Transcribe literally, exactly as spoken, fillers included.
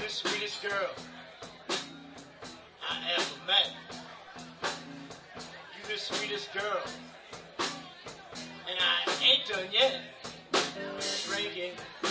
the sweetest girl I ever met. You the sweetest girl, and I ain't done yet. Drinking.